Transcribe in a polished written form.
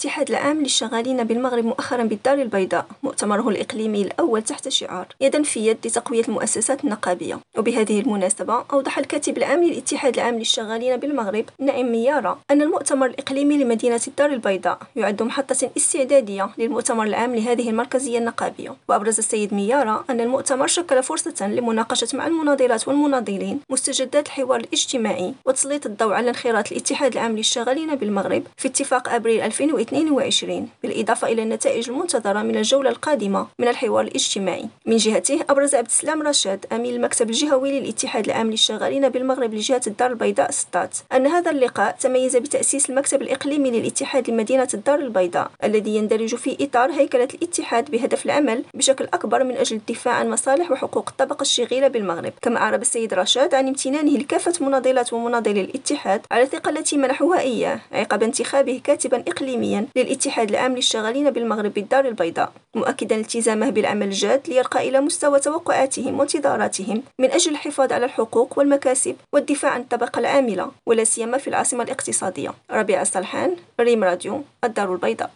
الاتحاد العام للشغالين بالمغرب مؤخرا بالدار البيضاء مؤتمره الإقليمي الأول تحت شعار يدا في يد لتقوية المؤسسات النقابية. وبهذه المناسبة أوضح الكاتب العام للاتحاد العام للشغالين بالمغرب نعيم ميارة أن المؤتمر الإقليمي لمدينة الدار البيضاء يعد محطة استعدادية للمؤتمر العام لهذه المركزية النقابية. وأبرز السيد ميارة أن المؤتمر شكل فرصة لمناقشة مع المناضلات والمناضلين مستجدات الحوار الاجتماعي وتسليط الضوء على انخراط الاتحاد العام للشغالين بالمغرب في اتفاق أبريل 2022، بالإضافة إلى النتائج المنتظرة من الجولة القادمة من الحوار الاجتماعي. من جهته أبرز عبد السلام رشاد أمين المكتب الجهوي للاتحاد العام للشغالين بالمغرب لجهة الدار البيضاء ستات أن هذا اللقاء تميز بتأسيس المكتب الإقليمي للاتحاد لمدينة الدار البيضاء الذي يندرج في إطار هيكلة الاتحاد بهدف العمل بشكل أكبر من أجل الدفاع عن مصالح وحقوق الطبقة الشغيلة بالمغرب. كما أعرب السيد رشاد عن امتنانه لكافة مناضلات ومناضلي الاتحاد على الثقة التي منحوها إياه عقب انتخابه كاتبا إقليميا للاتحاد العام للشغالين بالمغرب بالدار البيضاء، مؤكدا التزامه بالعمل الجاد ليرقى إلى مستوى توقعاتهم وانتظاراتهم من أجل الحفاظ على الحقوق والمكاسب والدفاع عن الطبقة العاملة ولا سيما في العاصمة الاقتصادية. ربيع الصلحان، ريم راديو، الدار البيضاء.